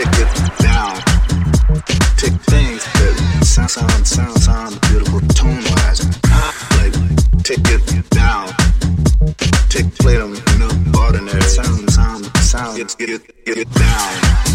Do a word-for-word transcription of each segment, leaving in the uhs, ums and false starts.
take it down. Take things that sound, sound, sound, sound beautiful tone-wise. Like, take it down. Take, play them in the ordinary sound, sound, sound. Get, get it, get it down.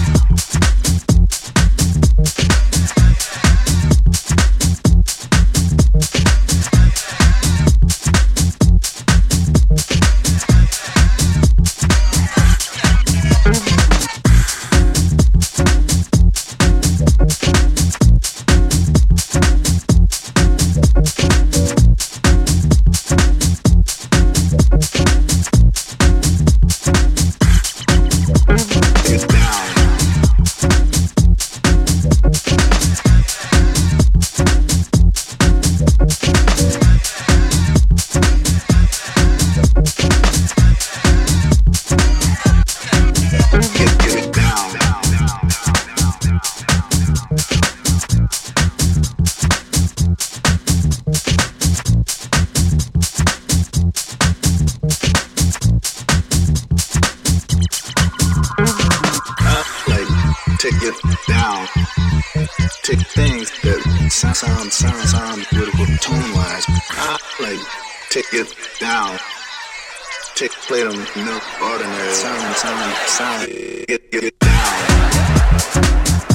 Sound, sound, sound beautiful tone-wise. Like, take it down. Take, play them in the ordinary sound, sound, sound. Get, get it down.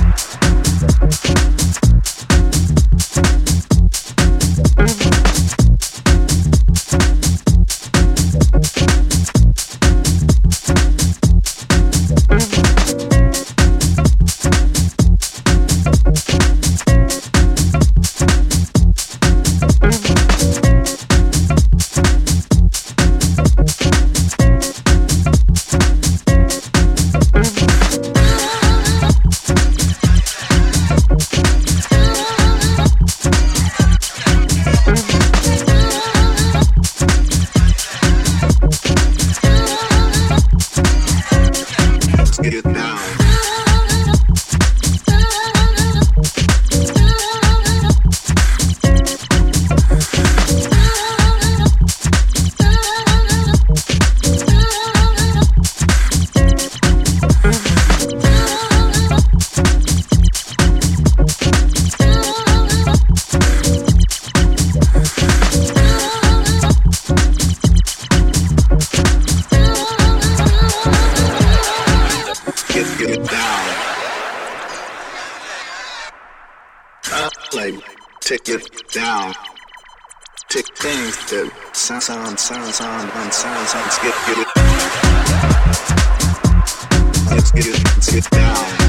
Take it down. Take things that sound, sound, sound, sound, sound, sound, sound. Let's get, get it. Let's get it, let's get down.